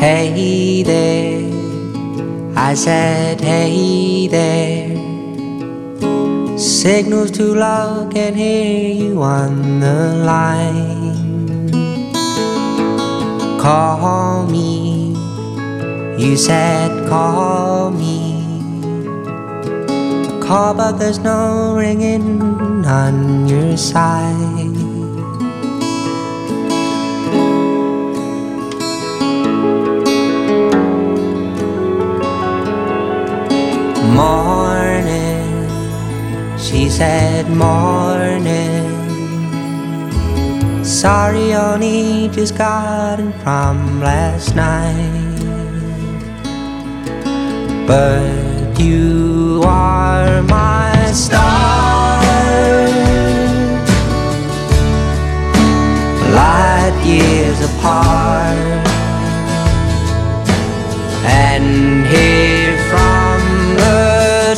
Hey there, I said hey there. Signals too low, can't hear you on the line. Call me, you said call me. I call but there's no ringing on your side. Morning, she said morning. Sorry, only just got in from last night. But you are my star, light years apart. And here from the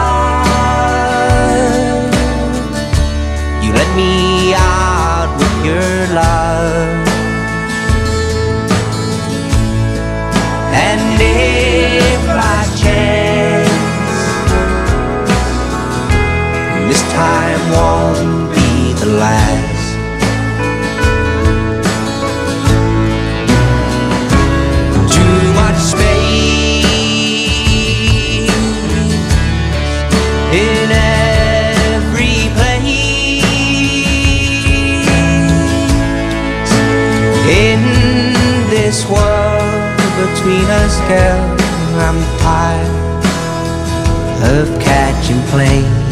dark, you let me out with your love. And if by chance this time won't be the last, in every place in this world between us, girl, I'm tired of catching planes.